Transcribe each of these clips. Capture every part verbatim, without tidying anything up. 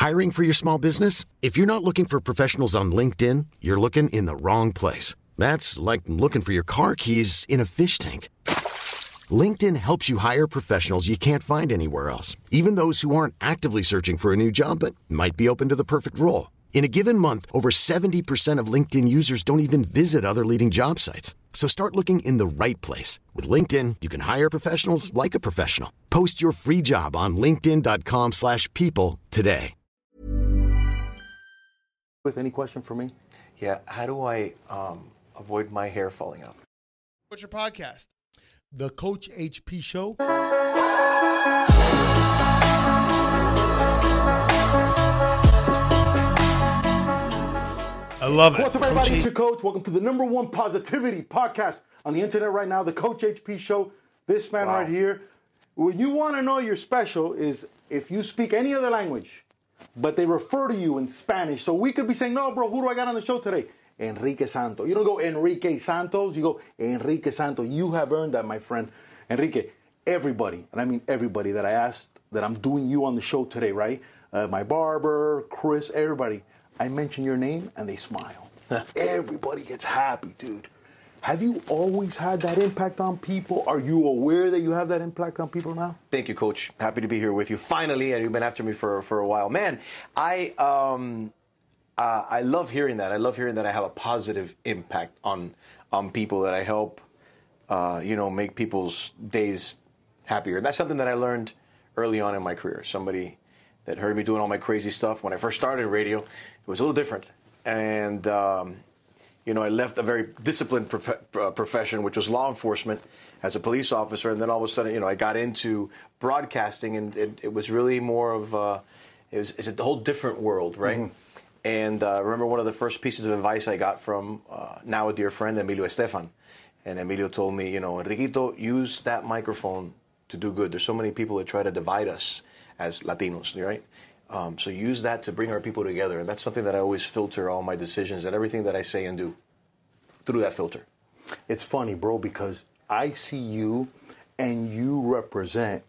Hiring for your small business? If you're not looking for professionals on LinkedIn, you're looking in the wrong place. That's like looking for your car keys in a fish tank. LinkedIn helps you hire professionals you can't find anywhere else, even those who aren't actively searching for a new job but might be open to the perfect role. In a given month, over seventy percent of LinkedIn users don't even visit other leading job sites. So start looking in the right place. With LinkedIn, you can hire professionals like a professional. Post your free job on linkedin.com slash people today. With any question for me? Yeah, how do I um, avoid my hair falling out? What's your podcast? The Coach H P Show. I love it. What's up, everybody? It's your coach. Welcome to the number one positivity podcast on the internet right now, the Coach H P Show. This man wow. right here. When you want to know you're special is if you speak any other language, but they refer to you in Spanish. So we could be saying, no, bro, who do I got on the show today? Enrique Santos. You don't go Enrique Santos. You go Enrique Santos. You have earned that, my friend. Enrique, everybody, and I mean everybody that I asked that I'm doing you on the show today, right? Uh, my barber, Chris, everybody. I mention your name and they smile. Everybody gets happy, dude. Have you always had that impact on people? Are you aware that you have that impact on people now? Thank you, Coach. Happy to be here with you. Finally, and you've been after me for, for a while. Man, I um, uh, I love hearing that. I love hearing that I have a positive impact on on people, that I help, uh, you know, make people's days happier. And that's something that I learned early on in my career. Somebody that heard me doing all my crazy stuff when I first started radio, it was a little different. And, um, you know, I left a very disciplined pro- profession, which was law enforcement, as a police officer. And then all of a sudden, you know, I got into broadcasting, and it, it was really more of a, it was, it's a whole different world, right? Mm-hmm. And uh, I remember one of the first pieces of advice I got from uh, now a dear friend, Emilio Estefan. And Emilio told me, you know, Enriquito, use that microphone to do good. There's so many people that try to divide us as Latinos, right? Um, so use that to bring our people together. And that's something that I always filter all my decisions and everything that I say and do through that filter. It's funny, bro, because I see you and you represent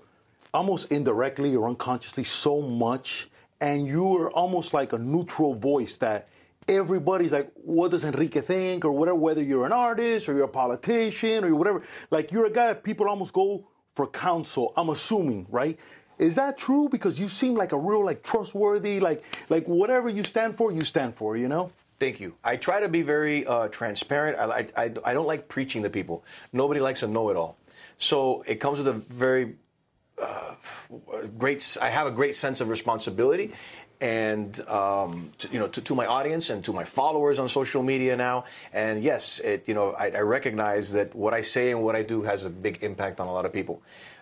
almost indirectly or unconsciously so much, and you are almost like a neutral voice that everybody's like, what does Enrique think, or whatever, whether you're an artist or you're a politician or whatever. Like, you're a guy that people almost go for counsel, I'm assuming, right? Is that true? Because you seem like a real, like, trustworthy, like, like whatever you stand for, you stand for, you know? Thank you. I try to be very uh, transparent. I, I, I don't like preaching to people. Nobody likes a know-it-all. So it comes with a very uh, great, I have a great sense of responsibility, and, um, to, you know, to, to my audience and to my followers on social media now. And yes, it, you know, I, I recognize that what I say and what I do has a big impact on a lot of people.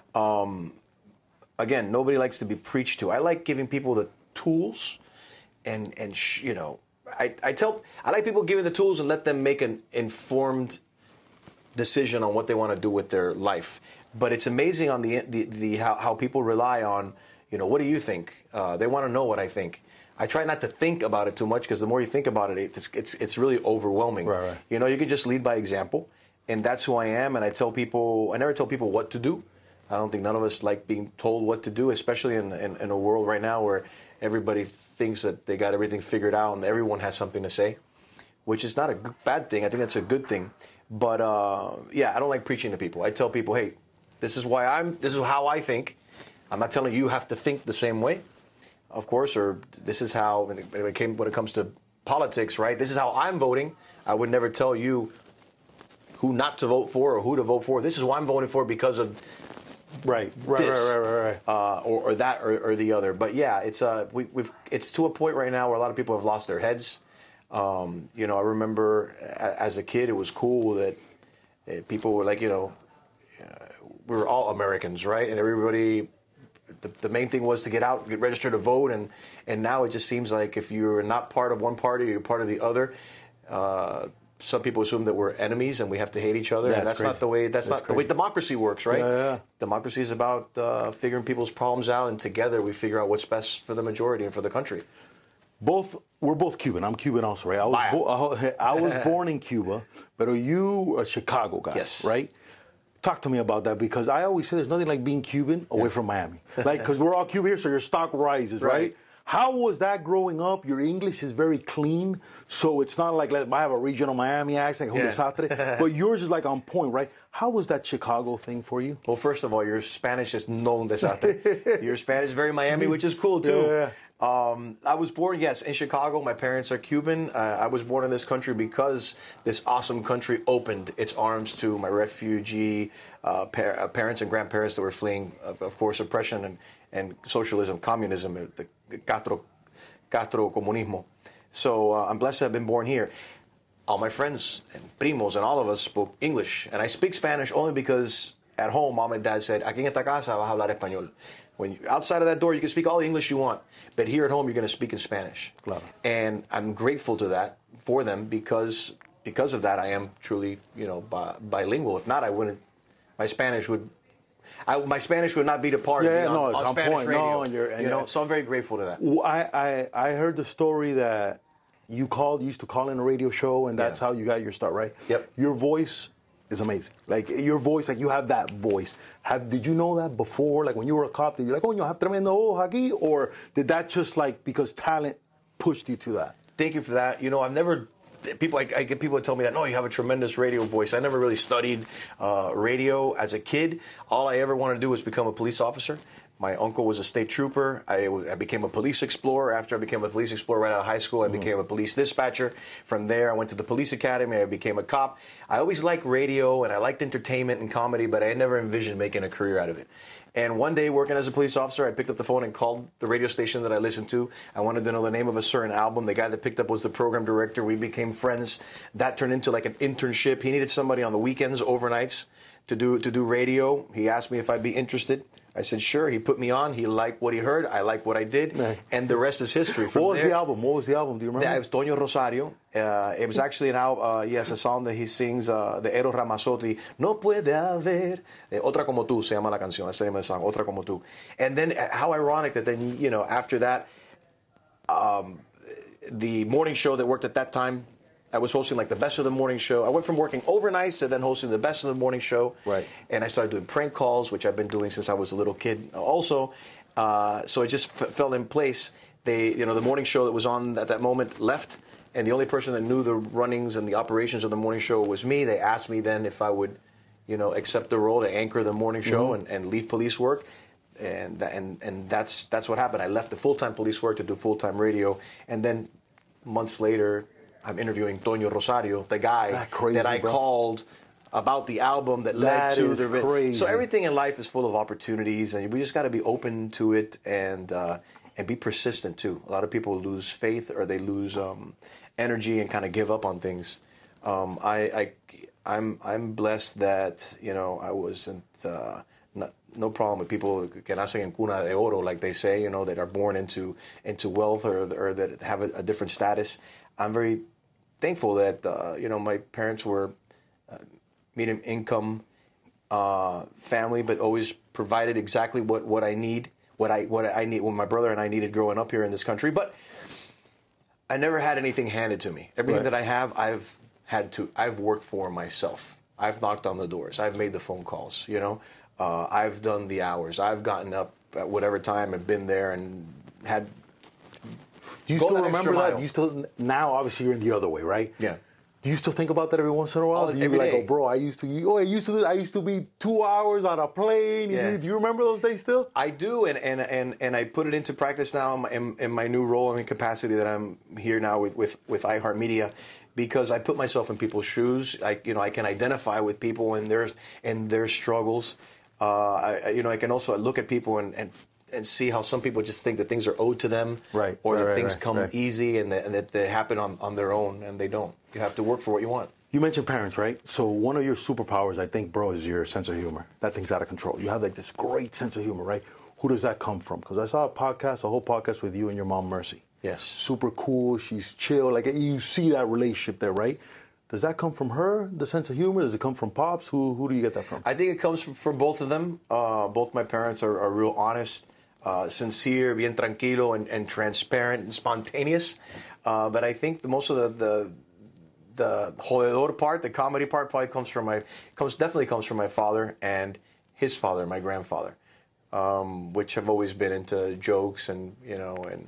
Um, Again, nobody likes to be preached to. I like giving people the tools, and and sh- you know, I, I tell I like people giving the tools and let them make an informed decision on what they want to do with their life. But it's amazing on the the, the how, how people rely on, you know, what do you think? Uh, they want to know what I think. I try not to think about it too much, because the more you think about it, it's it's it's really overwhelming. Right, right. You know, you can just lead by example, and that's who I am. And I tell people, I never tell people what to do. I don't think none of us like being told what to do, especially in, in, in a world right now where everybody thinks that they got everything figured out and everyone has something to say, which is not a good, bad thing. I think that's a good thing. But uh, yeah, I don't like preaching to people. I tell people, hey, this is why I'm, this is how I think. I'm not telling you you have to think the same way, of course, or this is how, when it, when it, came, when it comes to politics, right? This is how I'm voting. I would never tell you who not to vote for or who to vote for. This is who I'm voting for because of Right, right, this, right, right, right, right. Uh, or, or that, or, or the other. But yeah, it's uh, we, we've it's to a point right now where a lot of people have lost their heads. Um, you know, I remember a, as a kid, it was cool that uh, people were like, you know, uh, we were all Americans, right? And everybody, the, the main thing was to get out, get registered to vote. And and now it just seems like if you're not part of one party, you're part of the other. Uh, Some people assume that we're enemies and we have to hate each other. That's and that's crazy. not the way. That's, That's not crazy. the way democracy works, right? Yeah, yeah. Democracy is about uh, figuring people's problems out, and together we figure out what's best for the majority and for the country. Both we're both Cuban. I'm Cuban also, right? I was bo- I was born in Cuba, but are you a Chicago guy? Yes. Right. Talk to me about that, because I always say there's nothing like being Cuban away Yeah. from Miami. Like, because we're all Cuban here, so your stock rises, right? Right. How was that growing up? Your English is very clean, so it's not like, like I have a regional Miami accent, Yeah. but yours is like on point, right? How was that Chicago thing for you? Well, first of all, your Spanish is no desastre. Your Spanish is very Miami, which is cool too. Yeah. Um, I was born, yes, in Chicago. My parents are Cuban. Uh, I was born in this country because this awesome country opened its arms to my refugee uh, par- uh, parents and grandparents that were fleeing, of, of course, oppression and, and socialism, communism, the Castro, Castro comunismo. So uh, I'm blessed to have been born here. All my friends and primos and all of us spoke English. And I speak Spanish only because at home, mom and dad said, aquí en esta casa vas a hablar español. When you, outside of that door, you can speak all the English you want, but here at home, you're going to speak in Spanish. Claro. And I'm grateful to that for them because because of that, I am truly, you know, bi- bilingual. If not, I wouldn't. My Spanish would. I, my Spanish would not be the part Yeah, on, no, it's on on Spanish point. radio. No, and you're- and you know, you're- so I'm very grateful to that. I, I I heard the story that you called, you used to call in a radio show, and that's Yeah. how you got your start, right? Yep. Your voice is amazing. Like your voice, like you have that voice. Have did you know that before? Like when you were a cop, did you like, oh, you have tremendo voz aquí, or did that just like because talent pushed you to that? Thank you for that. You know, I've never. People, I, I get people that tell me that, no, you have a tremendous radio voice. I never really studied uh, radio as a kid. All I ever wanted to do was become a police officer. My uncle was a state trooper. I, I became a police explorer. After I became a police explorer right out of high school, I mm-hmm. became a police dispatcher. From there, I went to the police academy. I became a cop. I always liked radio, and I liked entertainment and comedy, but I never envisioned making a career out of it. And one day, working as a police officer, I picked up the phone and called the radio station that I listened to. I wanted to know the name of a certain album. The guy that picked up was the program director. We became friends. That turned into like an internship. He needed somebody on the weekends, overnights, to do to do radio. He asked me if I'd be interested. I said, sure. He put me on. He liked what he heard. I liked what I did. Right. And the rest is history. From What was there, the album? What was the album? Do you remember? That was Toño Rosario. Uh, it was actually an album, uh, yes, a song that he sings, uh, the Eros Ramazzotti, No puede haber, eh, Otra como tú, se llama la canción, that's the name of the song, Otra como tú. And then, uh, how ironic that then, you know, after that, um, the morning show that worked at that time, I was hosting like the Best of the Morning Show. I went from working overnights to then hosting the Best of the Morning Show. Right. And I started doing prank calls, which I've been doing since I was a little kid also. Uh, so it just f- fell in place. They, you know, the morning show that was on at that moment left, and the only person that knew the runnings and the operations of the morning show was me. They asked me then if I would, you know, accept the role to anchor the morning show mm-hmm. and, and leave police work. And that, and and that's that's what happened. I left the full-time police work to do full-time radio, and then months later, I'm interviewing Toño Rosario, the guy that, crazy, that I bro. called about the album that, that led to is the. crazy. So everything in life is full of opportunities, and we just got to be open to it and uh, and be persistent too. A lot of people lose faith or they lose um, energy and kind of give up on things. Um, I, I I'm I'm blessed that you know I wasn't. Uh, Not, no problem with people que nacen en cuna de oro, like they say, you know, that are born into into wealth or, or that have a, a different status. I'm very thankful that, uh, you know, my parents were uh, medium income uh, family, but always provided exactly what, what I need, what I what I need, what my brother and I needed growing up here in this country. But I never had anything handed to me. Everything Right. that I have, I've had to, I've worked for myself. I've knocked on the doors. I've made the phone calls, you know. Uh, I've done the hours. I've gotten up at whatever time and been there and had. Do you go still that remember extra that? mile. Do you still now? Obviously, you're in the other way, right? Yeah. Do you still think about that every once in a while? Oh, do you every like, day. oh, bro, I used to, oh, I used to, I used to be two hours on a plane. Yeah. Do you remember those days still? I do, and and, and, and I put it into practice now in my, in, in my new role and capacity that I'm here now with, with, with iHeartMedia, because I put myself in people's shoes. I you know I can identify with people and their and their struggles. Uh, I you know I can also look at people and, and and see how some people just think that things are owed to them, Right, or right, that right, things right, come right. easy and that, and that they happen on, on their own, and they don't. You have to work for what you want. You mentioned parents, right? So one of your superpowers, I think, bro, is your sense of humor. That thing's out of control. You have like this great sense of humor, right? Who does that come from? Because I saw a podcast, a whole podcast with you and your mom, Mercy. Yes. Super cool. She's chill. Like you see that relationship there, right? Does that come from her, the sense of humor? Does it come from Pops? Who who do you get that from? I think it comes from, from both of them. Uh, both my parents are, are real honest, uh, sincere, bien tranquilo, and, and transparent and spontaneous. Uh, but I think the, most of the, the the jodedor part, the comedy part, probably comes from my comes definitely comes from my father and his father, my grandfather, um, which have always been into jokes and you know and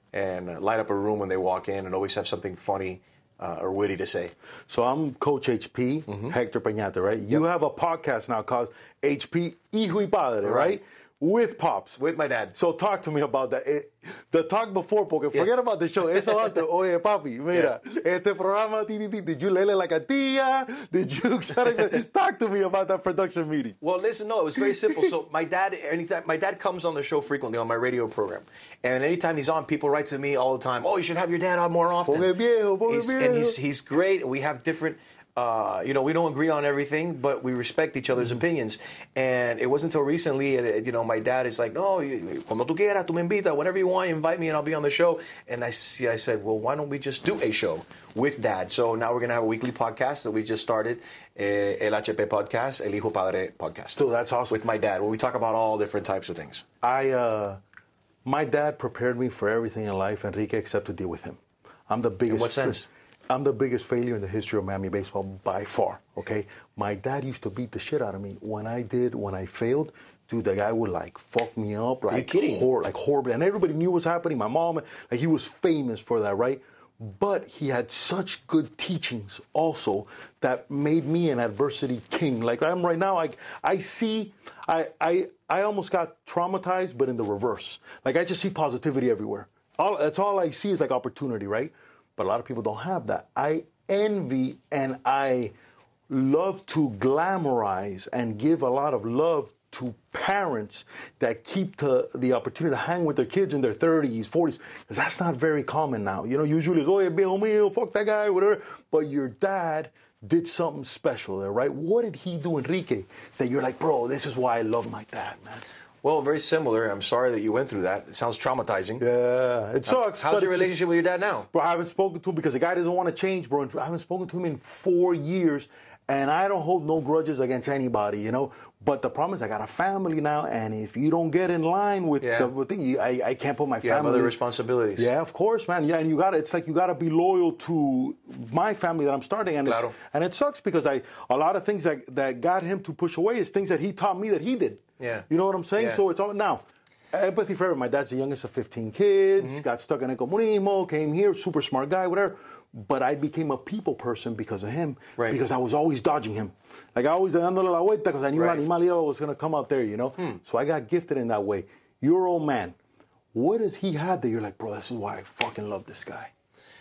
and uh, light up a room when they walk in and always have something funny uh, or witty to say. So I'm Coach H P, Mm-hmm. Hector Peñate, right? You have a podcast now called H P Hijo y Padre, right? Right. With Pops. With my dad. So talk to me about that. Eh, the talk before, porque Yeah. forget about the show. Es about the, oye, papi, mira, este programa, ti, ti, ti, did you lele like a tia? Did you, talk to me about that production meeting. Well, listen, no, it was very simple. So my dad, anytime my dad comes on the show frequently on my radio program, and anytime he's on, people write to me all the time. Oh, you should have your dad on more often. Ponle viejo, ponle He's- viejo. and he's he's great. We have different. Uh, you know, we don't agree on everything, but we respect each other's Mm-hmm. opinions. And it wasn't until recently, uh, you know, my dad is like, no, you- cuando tú quieras, tú me invitas, whenever you want, you invite me and I'll be on the show. And I, see, I said, well, why don't we just do a show with Dad? So now we're going to have a weekly podcast that we just started, eh, El H P Podcast, El Hijo Padre Podcast. Dude, that's awesome. With my dad, where we talk about all different types of things. I, uh, my dad prepared me for everything in life, Enrique, except to deal with him. I'm the biggest. what sense? I'm the biggest failure in the history of Miami baseball by far. Okay, my dad used to beat the shit out of me when I did when I failed. Dude, the guy would like fuck me up, like kidding? hor- like horribly, and everybody knew what was happening. My mom, like he was famous for that, right? But he had such good teachings also that made me an adversity king. Like I'm right now, I I see, I I I almost got traumatized, but in the reverse. Like I just see positivity everywhere. All that's all I see is like opportunity, right? But a lot of people don't have that. I envy and I love to glamorize and give a lot of love to parents that keep the, the opportunity to hang with their kids in their thirties, forties, because that's not very common now. You know, usually it's, oh, yeah, viejo mío, fuck that guy, whatever. But your dad did something special there, right? What did he do, Enrique, that you're like, bro, this is why I love my dad, man? Well, very similar. I'm sorry that you went through that. It sounds traumatizing. Yeah, it sucks. How's but your it's- relationship with your dad now? Bro, I haven't spoken to him because the guy doesn't want to change, bro. I haven't spoken to him in four years, and I don't hold no grudges against anybody, you know. But the problem is, I got a family now, and if you don't get in line with Yeah. the with the, I, I can't put my You family. have other responsibilities. Yeah, of course, man. Yeah, and you got to it's like you got to be loyal to my family that I'm starting, and Claro. it's, and it sucks because I a lot of things that that got him to push away is things that he taught me that he did. Yeah. You know what I'm saying? Yeah. So it's all now. Empathy for everyone. My dad's the youngest of fifteen kids, Mm-hmm. got stuck in El Comunismo, came here, super smart guy, whatever. But I became a people person because of him, Right. because I was always dodging him. Like I always dándole la vuelta because I knew Right. Animalio was going to come out there, you know? Hmm. So I got gifted in that way. Your old man, what does he have that you're like, bro, this is why I fucking love this guy?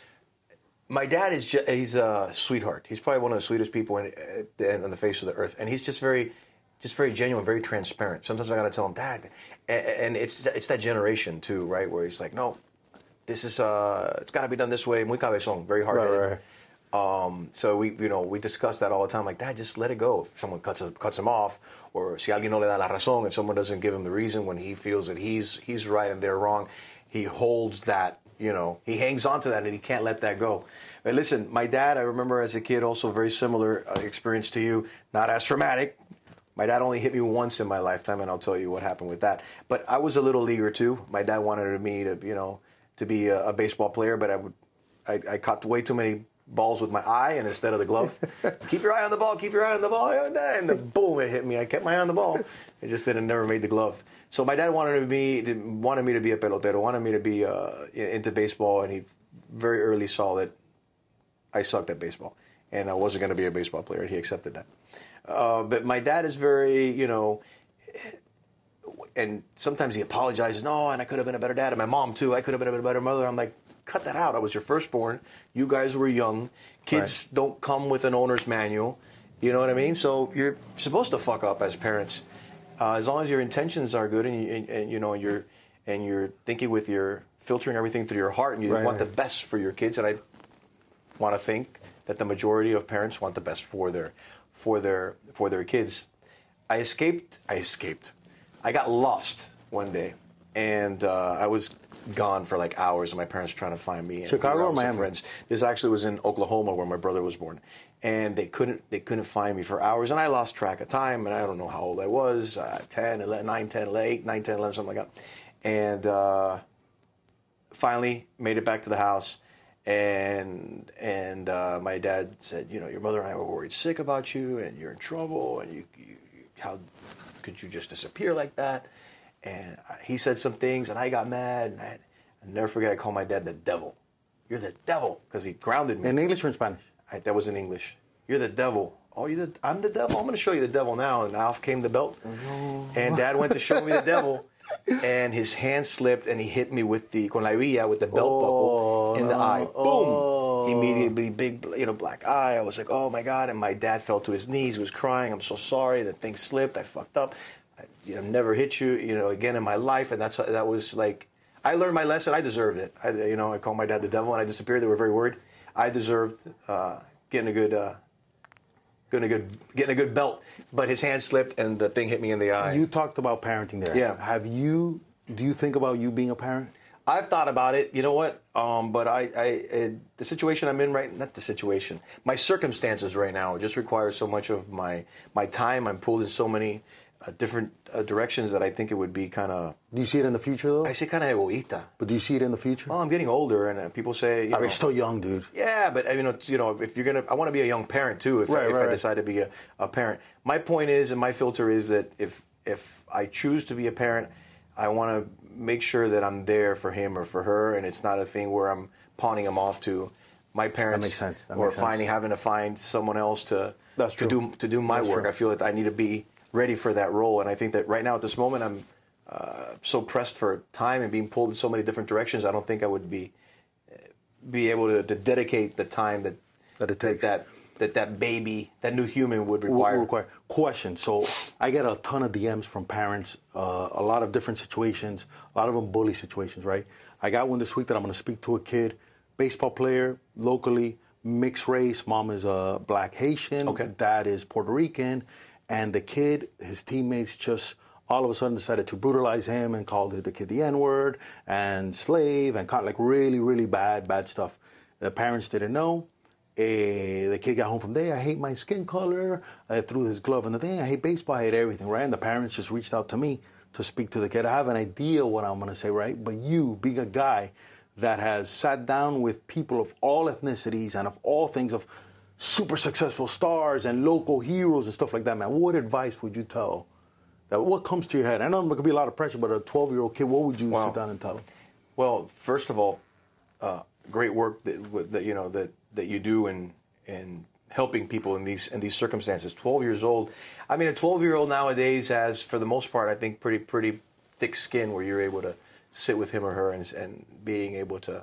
My dad is just, he's a sweetheart. He's probably one of the sweetest people in, uh, on the face of the earth. And he's just very, just very genuine, very transparent. Sometimes I got to tell him, Dad, and, and it's it's that generation too, right? Where he's like, no, this is, uh, it's got to be done this way. Muy cabezón, very hard-headed. Right, right. Um, so we, you know, we discuss that all the time. Like, Dad, just let it go. If someone cuts cuts him off, or si alguien no le da la razón, if someone doesn't give him the reason when he feels that he's he's right and they're wrong, he holds that. You know, he hangs on to that and he can't let that go. But listen, my dad, I remember as a kid, also very similar uh, experience to you. Not as traumatic. My dad only hit me once in my lifetime, and I'll tell you what happened with that. But I was a little leaguer too. My dad wanted me to, you know, to be a, a baseball player, but I would, I, I caught way too many balls with my eye and instead of the glove. Keep your eye on the ball, keep your eye on the ball, and the boom, it hit me. I kept my eye on the ball. It just didn't, never made the glove. So my dad wanted me, to, wanted me to be a pelotero, wanted me to be uh, into baseball, and he very early saw that I sucked at baseball, and I wasn't going to be a baseball player, and he accepted that. Uh, but my dad is very, you know, and sometimes he apologizes, no, and I could have been a better dad, and my mom too, I could have been a better mother. I'm like, cut that out. I was your firstborn. You guys were young. Kids Right. don't come with an owner's manual. You know what I mean? So you're supposed to fuck up as parents, uh, as long as your intentions are good and, you, and, and you know you're and you're thinking with your filtering everything through your heart, and you Right, want right. the best for your kids. And I want to think that the majority of parents want the best for their for their for their kids. I escaped. I escaped. I got lost one day, and uh, I was gone for like hours, and my parents were trying to find me. And Chicago we were or out with some Miami? friends. This actually was in Oklahoma, where my brother was born, and they couldn't they couldn't find me for hours, and I lost track of time, and I don't know how old I was, uh, ten, eleven, nine, ten, eight, nine, ten, eleven, something like that, and uh, finally made it back to the house. And and uh, my dad said, you know, your mother and I were worried sick about you, and you're in trouble, and you, you, you how could you just disappear like that? And I, he said some things, and I got mad, and I, I never forget. I called my dad the devil. You're the devil, because he grounded me. In English or in Spanish? I, that was in English. You're the devil. Oh, you the? I'm the devil. I'm going to show you the devil now. And off came the belt. Oh. And Dad went to show me the devil, and his hand slipped, and he hit me with the con la hebilla, with the belt oh, buckle in the no. eye. Boom! Oh. Immediately, big, you know, black eye. I was like, oh my God! And my dad fell to his knees. He was crying. I'm so sorry. The thing slipped. I fucked up. I, you know, never hit you, you know, again in my life. And that's that was like, I learned my lesson. I deserved it. I, you know, I called my dad the devil, and I disappeared. They were very worried. I deserved uh, getting a good. Uh, Getting a good, getting a good belt, but his hand slipped and the thing hit me in the eye. You talked about parenting there. Yeah. Have you? Do you think about you being a parent? I've thought about it. You know what? Um, but I, I, it, the situation I'm in right, not the situation, my circumstances right now just require so much of my my time. I'm pulled in so many uh, different uh, directions that I think it would be kind of. Do you see it in the future though? I say kind of egoísta. But do you see it in the future? Well, I'm getting older, and uh, people say, you I know, mean, you're still young, dude. Yeah, but you know, it's, you know, if you're gonna, I want to be a young parent too. If, right, I, if right, I right. decide to be a, a parent, my point is, and my filter is that if if I choose to be a parent, I want to make sure that I'm there for him or for her, and it's not a thing where I'm pawning them off to my parents, that makes sense. That or makes finding sense. having to find someone else to That's to true. do to do my That's work. true. I feel that I need to be ready for that role, and I think that right now at this moment I'm uh, so pressed for time and being pulled in so many different directions. I don't think I would be be able to, to dedicate the time that That it takes. that that that baby, that new human would require. Will require. Question. So I get a ton of D Ms from parents, uh, a lot of different situations, a lot of them bully situations, right? I got one this week that I'm going to speak to a kid, baseball player, locally, mixed race. Mom is a black Haitian. Okay. Dad is Puerto Rican. And the kid, his teammates just all of a sudden decided to brutalize him and called the kid the N-word and slave and kind of like really, really bad, bad stuff. The parents didn't know. Uh, the kid got home from there. I hate my skin color. I threw his glove in the thing. I hate baseball. I hate everything, right? And the parents just reached out to me to speak to the kid. I have an idea what I'm going to say, right? But you, being a guy that has sat down with people of all ethnicities and of all things, of super successful stars and local heroes and stuff like that, man, what advice would you tell? That, what comes to your head? I know there could be a lot of pressure, but a twelve-year-old kid, what would you Wow. sit down and tell him? Well, first of all, uh, great work that, that you know that, that you do in in helping people in these in these circumstances. twelve years old. I mean, a twelve-year-old nowadays has, for the most part, I think, pretty pretty thick skin where you're able to sit with him or her and and being able to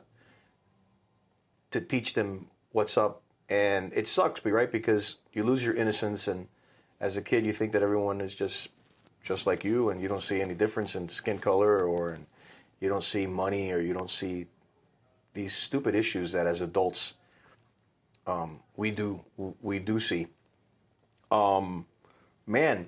to teach them what's up. And it sucks, right? Because you lose your innocence, and as a kid, you think that everyone is just just like you, and you don't see any difference in skin color, or you don't see money, or you don't see these stupid issues that as adults um, we do we do see. Um, man,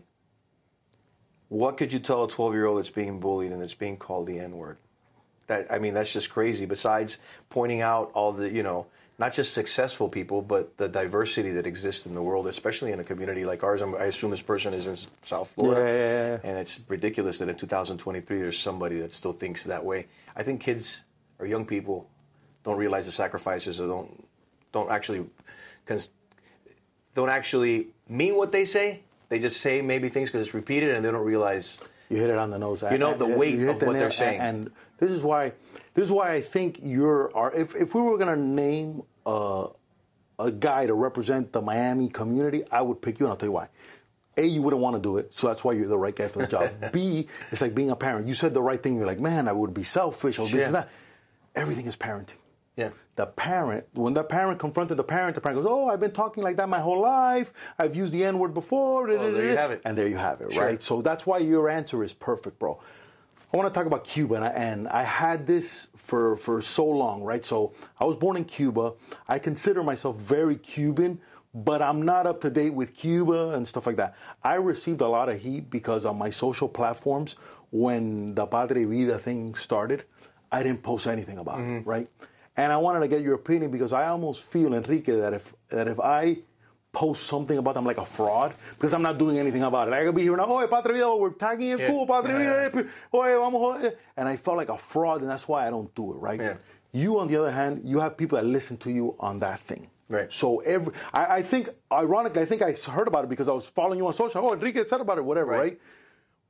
what could you tell a twelve-year-old that's being bullied and that's being called the N-word? That I mean, that's just crazy. Besides pointing out all the, you know, not just successful people, but the diversity that exists in the world, especially in a community like ours. I'm, I assume this person is in South Florida. Yeah, yeah, yeah. And it's ridiculous that in two thousand twenty-three there's somebody that still thinks that way. I think kids or young people don't realize the sacrifices, or don't don't actually cons- don't actually mean what they say. They just say maybe things because it's repeated, and they don't realize. You hit it on the nose. You know the weight You hit of the what nail, they're saying. And, and this is why, this is why I think you're. Our, if if we were gonna name uh, a guy to represent the Miami community, I would pick you, and I'll tell you why. A, you wouldn't want to do it, so that's why you're the right guy for the job. B, it's like being a parent. You said the right thing. You're like, man, I would be selfish. Or this Yeah. and that. Everything is parenting. Yeah. The parent, when the parent confronted the parent, the parent goes, oh, I've been talking like that my whole life. I've used the N-word before. Well, there you have it. And there you have it, Sure. right? So that's why your answer is perfect, bro. I want to talk about Cuba, and I, and I had this for, for so long, right? So I was born in Cuba. I consider myself very Cuban, but I'm not up to date with Cuba and stuff like that. I received a lot of heat because on my social platforms, when the Padre Vida thing started, I didn't post anything about Mm-hmm. it, right? And I wanted to get your opinion because I almost feel, Enrique, that if that if I post something about them like a fraud, because I'm not doing anything about it. I could be here now, oh, Padre Vida, we're tagging it, Yeah. cool, Padre Yeah. Vida, oh, vamos, and I felt like a fraud, and that's why I don't do it, right? Yeah. You, on the other hand, you have people that listen to you on that thing. Right. So every, I, I think, ironically, I think I heard about it because I was following you on social. Oh, Enrique said about it, whatever, Right. right?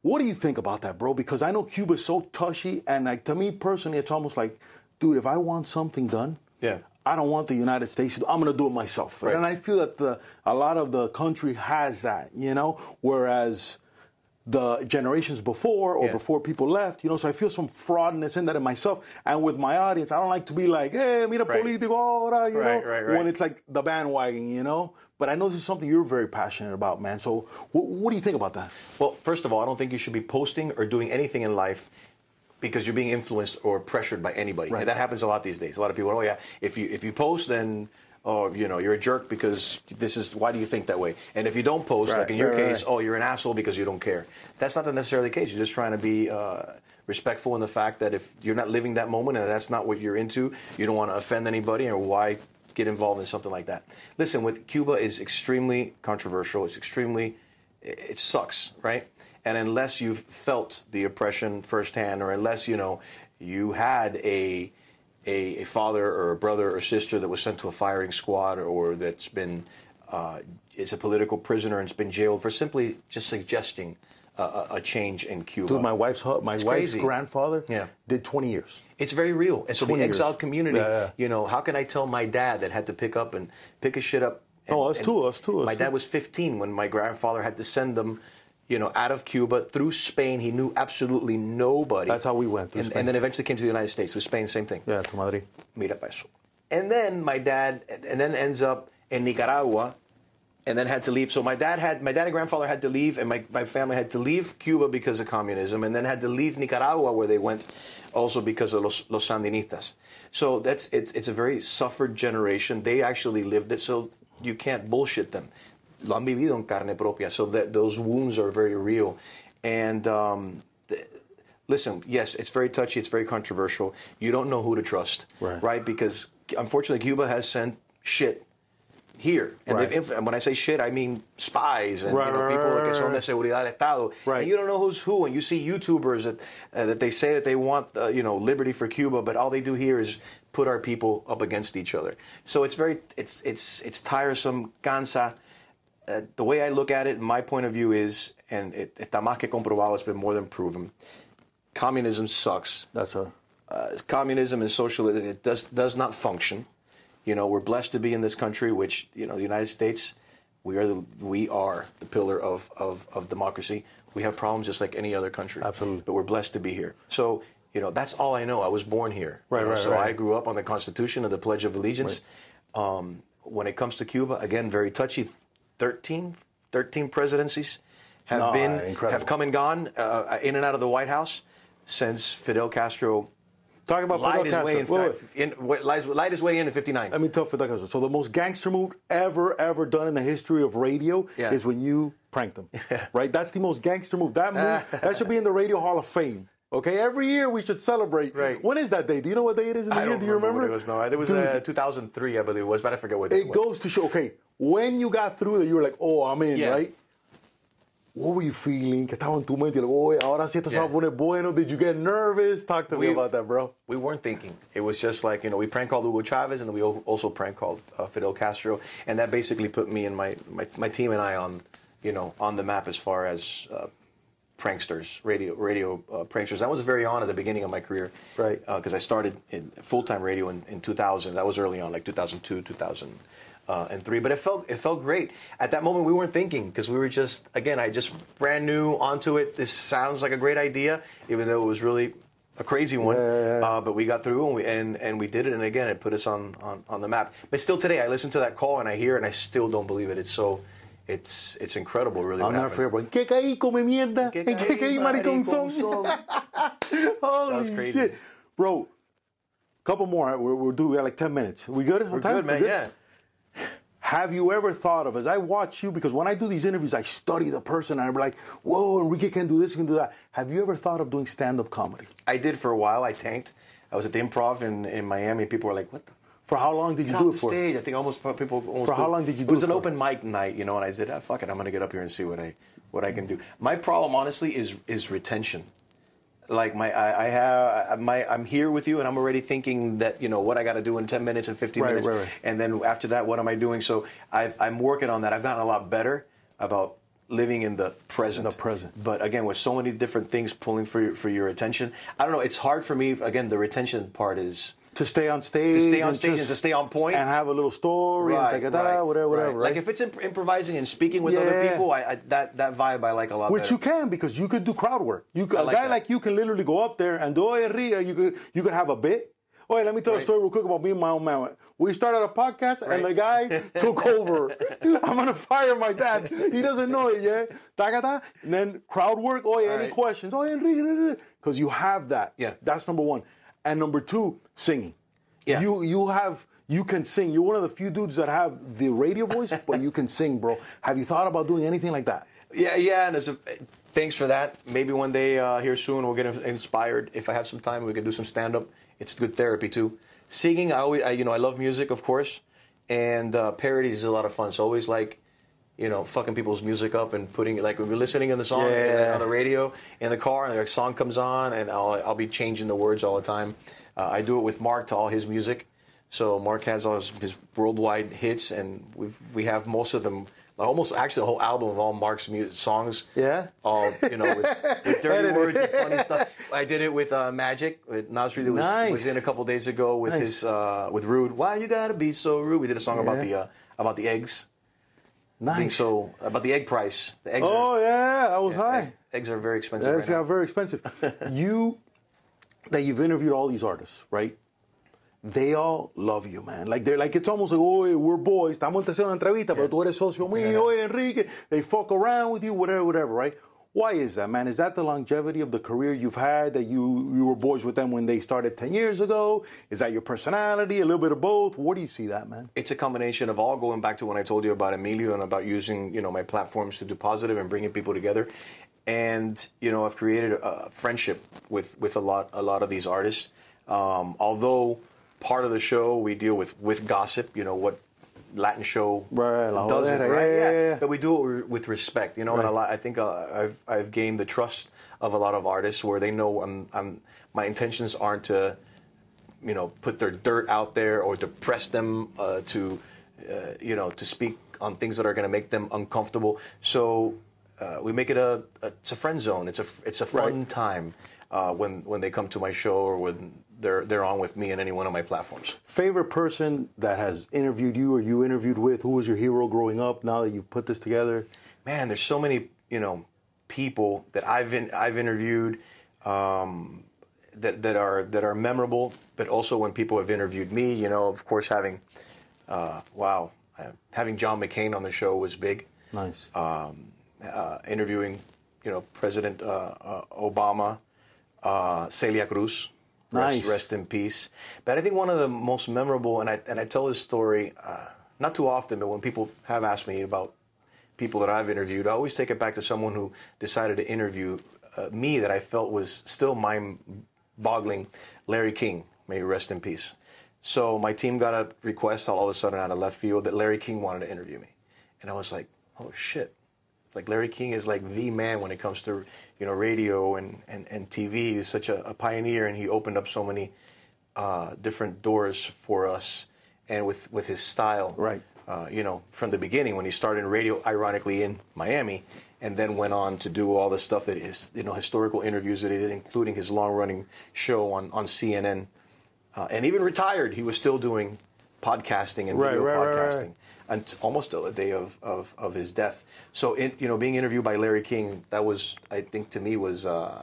What do you think about that, bro? Because I know Cuba's so touchy, and like to me personally, it's almost like, dude, if I want something done, yeah. I don't want the United States to do, I'm going to do it myself. Right? And I feel that the a lot of the country has that, you know, whereas the generations before or yeah. before people left, you know, so I feel some fraudness in that in myself. And with my audience, I don't like to be like, hey, mira right. político ahora, you right, know, right, right. when it's like the bandwagon, you know. But I know this is something you're very passionate about, man. So what, what do you think about that? Well, first of all, I don't think you should be posting or doing anything in life because you're being influenced or pressured by anybody. Right. And that happens a lot these days. A lot of people, oh yeah, if you if you post, then oh, you know, you're a jerk because this is, why do you think that way? And if you don't post, right, like in your right, case, right. oh, you're an asshole because you don't care. That's not necessarily the case. You're just trying to be uh, respectful in the fact that if you're not living that moment and that's not what you're into, you don't want to offend anybody, or why get involved in something like that. Listen, with Cuba is extremely controversial. It's extremely, it sucks, right? And unless you've felt the oppression firsthand, or unless, you know, you had a A, a father or a brother or sister that was sent to a firing squad, or that's been uh, is a political prisoner and's been jailed for simply just suggesting a, a change in Cuba. Dude, my wife's my It's wife's crazy. grandfather Yeah. did twenty years. It's very real. And so the twenty years. exiled community, Yeah, yeah. you know, how can I tell my dad that had to pick up and pick his shit up? And, Oh, us and too, us too, us My dad too. was fifteen when my grandfather had to send them, you know, out of Cuba through Spain. He knew absolutely nobody. That's how we went, through And, Spain. and then eventually came to the United States. Through Spain, same thing. Yeah, to Madrid. Mira pa eso. And then my dad, and then ends up in Nicaragua, and then had to leave. So my dad had, my dad and grandfather had to leave, and my, my family had to leave Cuba because of communism, and then had to leave Nicaragua, where they went also because of los, los Sandinistas. So that's, it's, it's a very suffered generation. They actually lived it, so you can't bullshit them. Lo han vivido en carne propia, so that those wounds are very real. And um, th- listen, yes, it's very touchy, it's very controversial. You don't know who to trust, Right. right? Because unfortunately, Cuba has sent shit here. And Right. they've inf- and when I say shit, I mean spies and Right, you know, right, people right, que son de right. seguridad del Estado. Right. And you don't know who's who. And you see YouTubers that uh, that they say that they want uh, you know liberty for Cuba, but all they do here is put our people up against each other. So it's very it's it's it's tiresome, cansa. Uh, the way I look at it, my point of view is, and it, está más que comprobado, it's been more than proven, communism sucks. That's a Uh, communism and socialism, it does does not function. You know, we're blessed to be in this country, which, you know, the United States, we are the we are the pillar of, of, of democracy. We have problems just like any other country. Absolutely. But we're blessed to be here. So, you know, that's all I know. I was born here. Right, you know, right, So right. I grew up on the Constitution and the Pledge of Allegiance. Right. Um, when it comes to Cuba, again, very touchy. thirteen, thirteen presidencies have No, been incredible. have come and gone uh, in and out of the White House since Fidel Castro talking about Fidel lied his, Castro. way in, Wait, fact, in, wait, lies, lied his way in in fifty-nine. Let me tell Fidel Castro. So the most gangster move ever, ever done in the history of radio Yeah. is when you pranked them. Right? That's the most gangster move. That move, that should be in the Radio Hall of Fame. Okay, every year we should celebrate. Right. When is that day? Do you know what day it is in the I year? don't Do you remember? what it was. No, it was Dude, uh, two thousand three, I believe it was, but I forget what day it it was. goes to show, okay, when you got through that, you were like, oh, I'm in, Yeah. right? What were you feeling? ¿Qué estaba en tu mente? Like, oh, ahora sí esto se va a Yeah. poner bueno. Did you get nervous? Talk to me We- about that, bro. We weren't thinking. It was just like, you know, we prank called Hugo Chavez, and then we al- also prank called uh, Fidel Castro, and that basically put me and my, my, my team and I on, you know, on the map as far as uh, pranksters, radio radio uh, pranksters. I was very on at the beginning of my career, Right. Because I started in full-time radio in, in two thousand. That was early on, like two thousand two, two thousand three. But it felt it felt great. At that moment, we weren't thinking because we were just, again, I just brand new onto it. This sounds like a great idea, even though it was really a crazy one. Yeah, yeah, yeah. Uh, but we got through and we and, and we did it. And again, it put us on, on, on the map. But still today, I listen to that call and I hear it and I still don't believe it. It's so, it's it's incredible, really. I'll what never happened. forget, bro. ¿Qué caí, come mierda? ¿Qué ¿En qué caí, caí, mariconzón? mariconzón? Holy That was crazy. shit. Bro, couple more. We're, we're doing, we got like ten minutes. We good on We're time? good, man. Yeah. Have you ever thought of, as I watch you, because when I do these interviews, I study the person and I'm like, whoa, Enrique can do this, can do that. Have you ever thought of doing stand-up comedy? I did for a while. I tanked. I was at the Improv in, in Miami. People were like, "What the For how long did you Get do off it the for? stage?" I think almost people. Almost For how long did you do it? was it an for? open mic night, you know, and I said, ah, "Fuck it, I'm gonna get up here and see what I what I can do." My problem, honestly, is is retention. Like my, I, I have my, I'm here with you, and I'm already thinking that you know what I got to do in ten minutes and fifteen Right, minutes, right, right. and then after that, what am I doing? So I, I'm working on that. I've gotten a lot better about living in the present. In the present. But again, with so many different things pulling for your, for your attention, I don't know. It's hard for me. Again, the retention part is to stay on stage, to stay on and stage just- and to stay on point. and have a little story, Right, and ta-ga-da, right, whatever, whatever. right. Right? Like if it's imp- improvising and speaking with other Yeah. people, I, I that that vibe I like a lot. Which better. you can, because you could do crowd work. You could, I a like guy that. like you can literally go up there and do Oye Ria. You could you could have a bit. Oh, let me tell Right. a story real quick about me and my own man. We started a podcast and the Right. guy took over. I'm gonna fire my dad. He doesn't know it yet. Ta-ga-da. And then crowd work. Oh, yeah, any right. questions? Oh, yeah, because you have that. Yeah. That's number one. And number two, singing. Yeah. You you have you can sing. You're one of the few dudes that have the radio voice, but you can sing, bro. Have you thought about doing anything like that? Yeah, yeah, and there's a, thanks for that. Maybe one day uh, here soon we'll get inspired. If I have some time, we can do some stand-up. It's good therapy too. Singing, I always, I, you know, I love music, of course, and uh, parodies is a lot of fun. So always like, you know, fucking people's music up and putting like when we're listening in the song Yeah. on the radio in the car, and the song comes on, and I'll I'll be changing the words all the time. Uh, I do it with Mark to all his music. So Mark has all his, his worldwide hits, and we we have most of them. Almost actually a whole album of all Mark's music, songs. Yeah. All you know, with, with dirty Edited. words and funny stuff. I did it with uh, Magic. With Nasri that was Nice. was in a couple days ago with Nice. his uh, with Rude. Why you gotta be so rude? We did a song about Yeah. the uh, about the eggs. Nice. Being so about the egg price. The eggs Oh are, yeah, that was high. egg- eggs are very expensive. That's right now. got very expensive. You that you've interviewed all these artists, right? They all love you, man. Like they're like it's almost like, oh, we're boys. Estamos haciendo una entrevista, pero tú eres socio mío, oye, Enrique. They fuck around with you, whatever, whatever, right? Why is that, man? Is that the longevity of the career you've had? That you you were boys with them when they started ten years ago? Is that your personality? A little bit of both? Where do you see that, man? It's a combination of all, going back to when I told you about Emilio and about using, you know, my platforms to do positive and bringing people together. And, you know, I've created a friendship with, with a lot a lot of these artists. Um, although part of the show we deal with, with gossip, you know, what Latin show Right, la does it, jodera, right? yeah, yeah, yeah. But we do it with respect, you know, and a Right. lot, I think uh, I've, I've gained the trust of a lot of artists where they know I'm, I'm, my intentions aren't to, you know, put their dirt out there or to press them uh, to, uh, you know, to speak on things that are going to make them uncomfortable. So uh, we make it a, a, it's a friend zone. It's a, it's a fun Right. time uh, when, when they come to my show or when they're, they're on with me in any one of my platforms. Favorite person that has interviewed you or you interviewed with? Who was your hero growing up? Now that you've put this together, Man, there's so many, you know, people that I've in, I've interviewed um, that that are that are memorable. But also when people have interviewed me, you know, of course, having uh, wow, uh, having John McCain on the show was big. nice. Um, uh, interviewing, you know, President uh, uh, Obama, uh, Celia Cruz. Rest, Nice. rest in peace. But I think one of the most memorable, and I and I tell this story uh, not too often, but when people have asked me about people that I've interviewed, I always take it back to someone who decided to interview uh, me that I felt was still mind-boggling. Larry King, may he rest in peace. So my team got a request all of a sudden out of left field that Larry King wanted to interview me, and I was like, oh shit. Like Larry King is like the man when it comes to, you know, radio and, and, and T V. He's such a, a pioneer, and he opened up so many uh, different doors for us. And with, with his style, Right. Uh, you know, from the beginning when he started in radio, ironically in Miami, and then went on to do all the stuff that is, you know, historical interviews that he did, including his long-running show on, on C N N, uh, and even retired, he was still doing podcasting and Right, video right, right, podcasting. right. And almost till the day of, of, of his death. So, in, you know, being interviewed by Larry King, that was, I think, to me was, uh,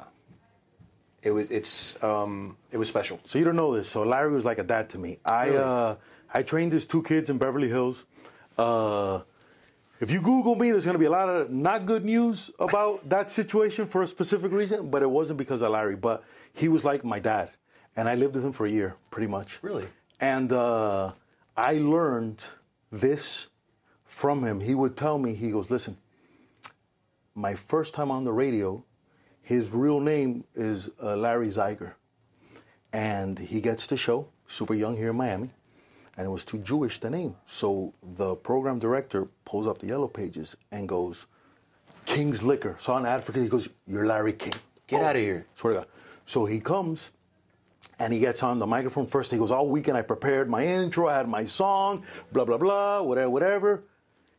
it was, it's, um, it was special. So you don't know this. So Larry was like a dad to me. I Really? uh, I trained his two kids in Beverly Hills. Uh, if you Google me, there's going to be a lot of not good news about that situation for a specific reason, but it wasn't because of Larry. But he was like my dad, and I lived with him for a year, pretty much. Really? And uh, I learned this from him. He would tell me, he goes, listen, my first time on the radio, his real name is uh, Larry Zeiger. And he gets the show, super young here in Miami, and it was too Jewish the name. So the program director pulls up the yellow pages and goes, King's Liquor. Saw an ad for King. He goes, you're Larry King. Get out of here. Swear to God. So he comes and he gets on the microphone first. He goes, all weekend I prepared my intro, I had my song, blah, blah, blah, whatever, whatever.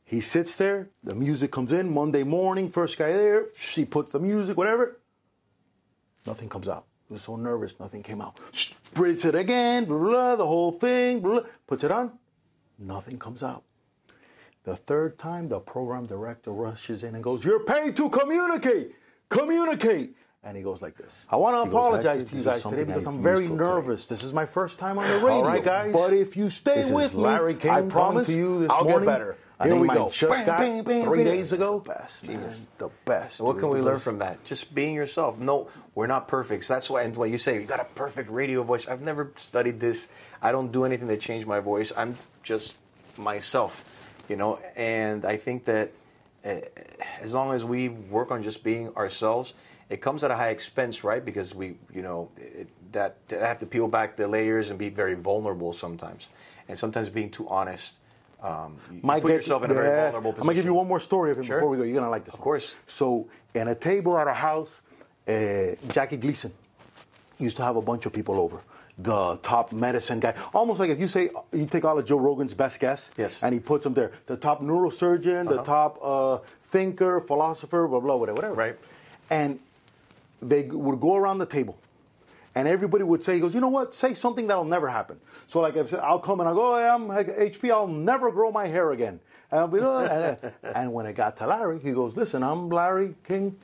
He sits there, the music comes in, Monday morning, first guy there, she puts the music, whatever. Nothing comes out. He was so nervous, nothing came out. Spritz it again, blah, blah, the whole thing, blah, blah, puts it on, nothing comes out. The third time, the program director rushes in and goes, "You're paid to communicate, communicate." And he goes like this. I want to apologize to you guys today because I'm very nervous. This is my first time on the radio. All right, guys. But if you stay with me, I promise you this I'll morning, get better. Here we go. Just got three days ago. The best, man. The best. What dude, can we the learn best. from that? Just being yourself. No, we're not perfect. So that's why, and what you say, you got a perfect radio voice. I've never studied this. I don't do anything to change my voice. I'm just myself, you know. And I think that uh, as long as we work on just being ourselves, it comes at a high expense, right? Because we, you know, it, that I have to peel back the layers and be very vulnerable sometimes, and sometimes being too honest. Um, you Might put get- yourself in a yeah. very vulnerable position. I'm gonna give you one more story of him Sure. before we go. You're gonna like this. Of one. course. So, in a table at our house, uh, Jackie Gleason used to have a bunch of people over. The top medicine guy, almost like if you say you take all of Joe Rogan's best guests, Yes. and he puts them there. The top neurosurgeon, the Uh-huh. top uh, thinker, philosopher, blah blah whatever, whatever. Right. And they would go around the table. And everybody would say, he goes, you know what? Say something that'll never happen. So like, if I'll come and I'll go, hey, I'm H P, I'll never grow my hair again. And I'll be, oh, and, and when it got to Larry, he goes, listen, I'm Larry King.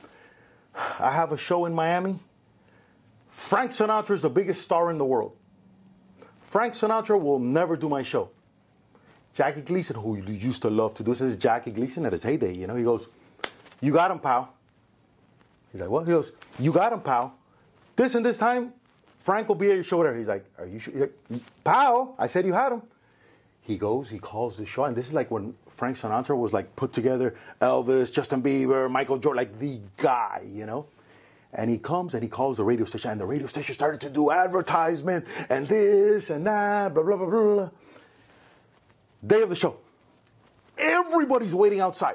I have a show in Miami. Frank Sinatra is the biggest star in the world. Frank Sinatra will never do my show. Jackie Gleason, who used to love to do this, is Jackie Gleason at his heyday, you know, he goes, you got him, pal. He's like, what? He goes, you got him, pal. This and this time, Frank will be at your show there. He's like, are you sure? He's like, pal, I said you had him. He goes, he calls the show, and this is like when Frank Sinatra was like put together, Elvis, Justin Bieber, Michael Jordan, like the guy, you know? And he comes and he calls the radio station, and the radio station started to do advertisement and this and that, blah, blah, blah, blah. Day of the show. Everybody's waiting outside.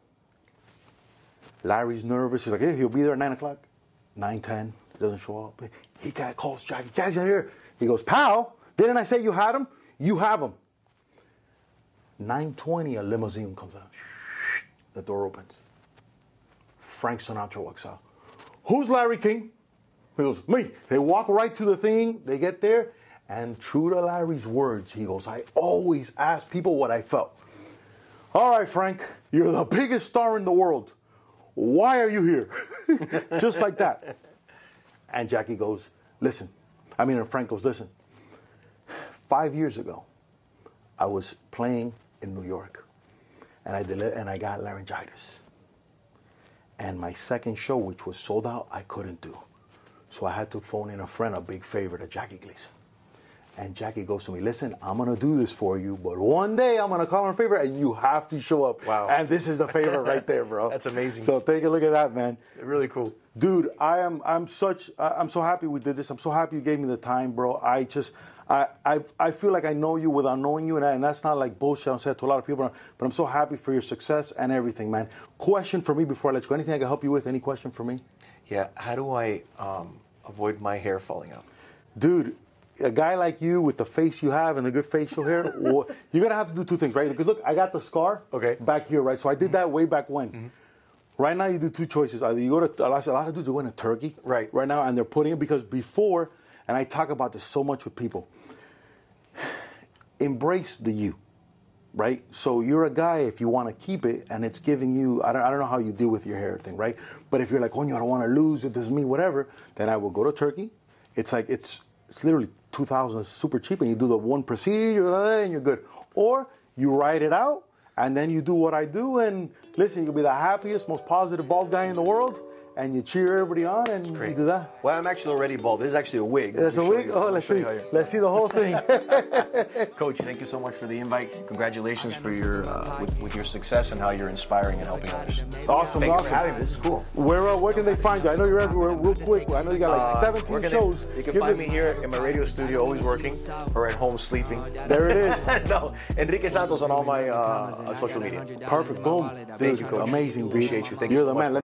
Larry's nervous. He's like, hey, he'll be there at nine o'clock. nine ten, he doesn't show up. He got calls Jackie, Jackie's here. He goes, pal, didn't I say you had him? You have him. nine twenty, a limousine comes out. The door opens. Frank Sinatra walks out. Who's Larry King? He goes, me. They walk right to the thing. They get there. And true to Larry's words, he goes, I always ask people what I felt. All right, Frank, you're the biggest star in the world. Why are you here? Just like that. And Jackie goes, listen. I mean, and Frank goes, listen. Five years ago, I was playing in New York, and I, deli- and I got laryngitis. And my second show, which was sold out, I couldn't do. So I had to phone in a friend, a big favor to Jackie Gleason. And Jackie goes to me, listen, I'm going to do this for you, but one day I'm going to call in a favor, and you have to show up. Wow. And this is the favor right there, bro. That's amazing. So take a look at that, man. Really cool. Dude, I am I'm such I'm so happy we did this. I'm so happy you gave me the time, bro. I just I I, I feel like I know you without knowing you, and, I, and that's not like bullshit. I say it to a lot of people, but I'm so happy for your success and everything, man. Question for me before I let you go. Anything I can help you with? Any question for me? Yeah. How do I um, avoid my hair falling out? Dude, a guy like you with the face you have and the good facial hair, well, you're gonna have to do two things, right? Because look, I got the scar Okay. back here, right? So I did that way back when. Mm-hmm. Right now, you do two choices. Either you go to a lot, a lot of dudes are going to Turkey, Right. Right now, and they're putting it because before, and I talk about this so much with people. Embrace the you, right? So you're a guy if you want to keep it, and it's giving you. I don't, I don't know how you deal with your hair thing, right? But if you're like, oh, I don't want to lose it, this is me, whatever. Then I will go to Turkey. It's like it's it's literally two thousand, super cheap, and you do the one procedure, and you're good. Or you ride it out. And then you do what I do, and listen, you can be the happiest, most positive bald guy in the world, and you cheer everybody on, and you do that. Well, I'm actually already bald. This is actually a wig. There's a Let me show wig? you- Oh, let me let's show see. you how you- Let's see the whole thing. Coach, thank you so much for the invite. Congratulations for your uh, with, with your success and how you're inspiring and helping others. Awesome, Thank you awesome. for having me. This is cool. Where, uh, where can they find you? I know you're everywhere real quick. I know you got like Uh, seventeen where can shows. They, you can Give find this- me here in my radio studio, always working, or at home sleeping. There it is. No, Enrique Santos on all my uh, social media. Perfect. Boom. Thank Dude, you, Coach. Amazing, dude. Appreciate you. Thank you You're so the much. man.